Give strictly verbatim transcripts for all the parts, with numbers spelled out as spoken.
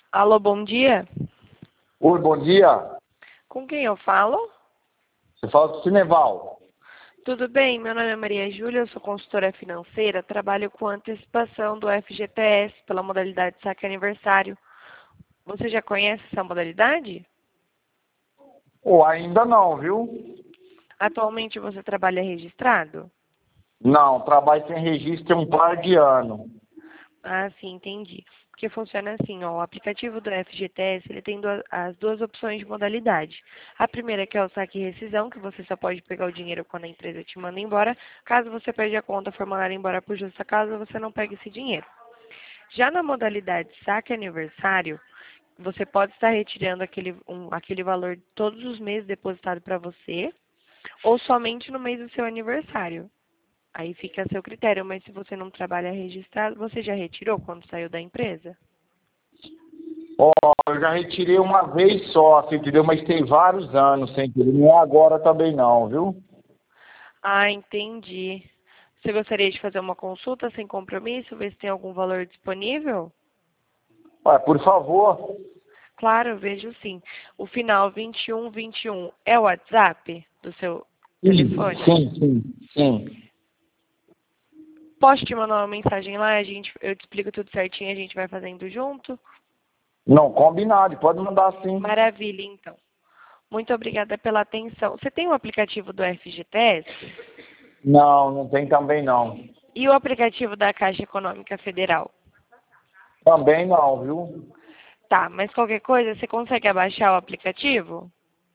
Alô, bom dia. Oi, bom dia. Com quem eu falo? Você fala com o Cineval. Tudo bem? Meu nome é Maria Júlia, eu sou consultora financeira, trabalho com antecipação do F G T S pela modalidade saque aniversário. Você já conhece essa modalidade? Ou ainda não, viu? Atualmente você trabalha registrado? Não, trabalho sem registro tem um par de anos. Ah, sim, entendi. Porque funciona assim, ó, o aplicativo do F G T S, ele tem duas- as duas opções de modalidade. A primeira que é o saque e rescisão, que você só pode pegar o dinheiro quando a empresa te manda embora. Caso você perde a conta, for mandar embora por justa causa, você não pega esse dinheiro. Já na modalidade saque aniversário, você pode estar retirando aquele, um- aquele valor todos os meses depositado para você, ou somente no mês do seu aniversário. Aí fica a seu critério, mas se você não trabalha registrado, você já retirou quando saiu da empresa? Ó, eu já retirei uma vez só, você entendeu? Mas tem vários anos, você entendeu? Não é agora também não, viu? Ah, entendi. Você gostaria de fazer uma consulta sem compromisso, ver se tem algum valor disponível? Ué, por favor. Claro, eu vejo sim. O final vinte e um vinte e um é o WhatsApp do seu Sim, telefone? sim, sim, sim. Posso te mandar uma mensagem lá, a gente, eu te explico tudo certinho, a gente vai fazendo junto? Não, combinado, pode mandar sim. Maravilha, então. Muito obrigada pela atenção. Você tem o aplicativo do F G T S? Não, não tem também não. E o aplicativo da Caixa Econômica Federal? Também não, viu? Tá, mas qualquer coisa, você consegue abaixar o aplicativo?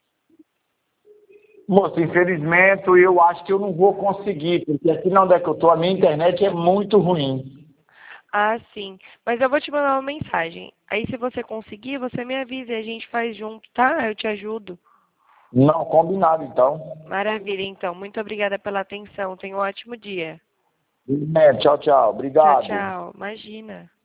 Moço, infelizmente eu acho que eu não vou conseguir, porque aqui não onde é que eu tô, a minha internet é muito ruim. Ah, sim. Mas eu vou te mandar uma mensagem. Aí, se você conseguir, você me avisa e a gente faz junto, tá? Eu te ajudo. Não, combinado então. Maravilha, então. Muito obrigada pela atenção. Tenha um ótimo dia. É, tchau, tchau. Tchau, Obrigado. tchau. Imagina.